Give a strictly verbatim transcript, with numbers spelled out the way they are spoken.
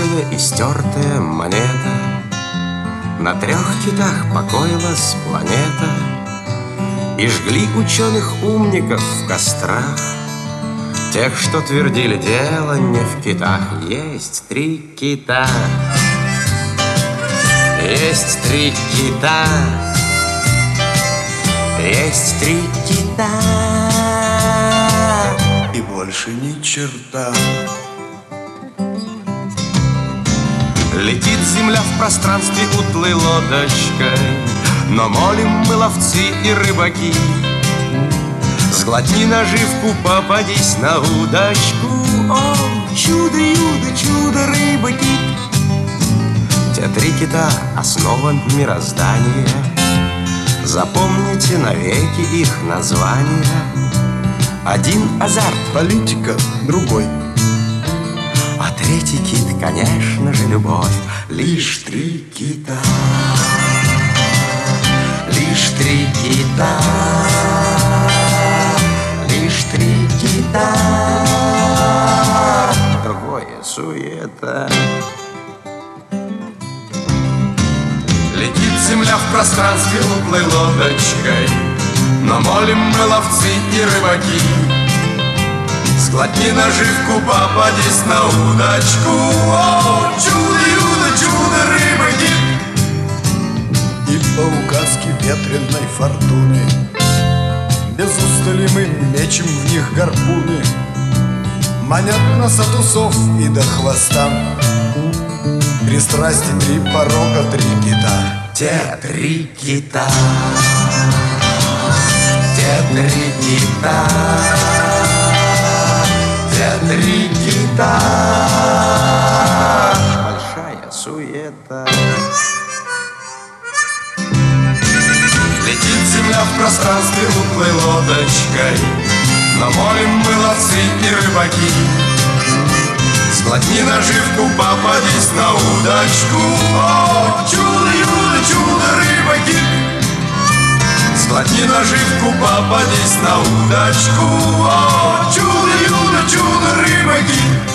Ржавская и стертая монета. На трех китах покоилась планета, и жгли ученых-умников в кострах, тех, что твердили, дело не в китах. Есть три кита, есть три кита, есть три кита, и больше ни черта. Летит земля в пространстве утлой лодочкой, но молим мы, ловцы и рыбаки, сглотни наживку, попадись на удочку. О, чудо-юдо, чудо, рыба-кит. Те три кита — основа мироздания, запомните навеки их названия. Один азарт, политика, другой, а третий кит, конечно же, любовь. Лишь три кита, лишь три кита, лишь три кита, другое суета. Летит земля в пространстве утлой лодочкой, но молим мы, ловцы и рыбаки, сглотни наживку, попадись на удочку. О, чудо-юдо, чудо, рыба-кит. и по указке ветреной фортуны без устали мы мечем в них гарпуны. Манят нас от усов и до хвоста, пристрасти три порога, три кита. Те три кита, те три кита, те три кита, большая суета. Летит земля в пространстве утлой лодочкой, но молим мы, ловцы и рыбаки, сглотни наживку, попадись на удочку. О, чудо-юдо, чудо, рыба-кит. Сглотни наживку, попадись на удочку. О, чудо-юдо, чудо, рыба-кит.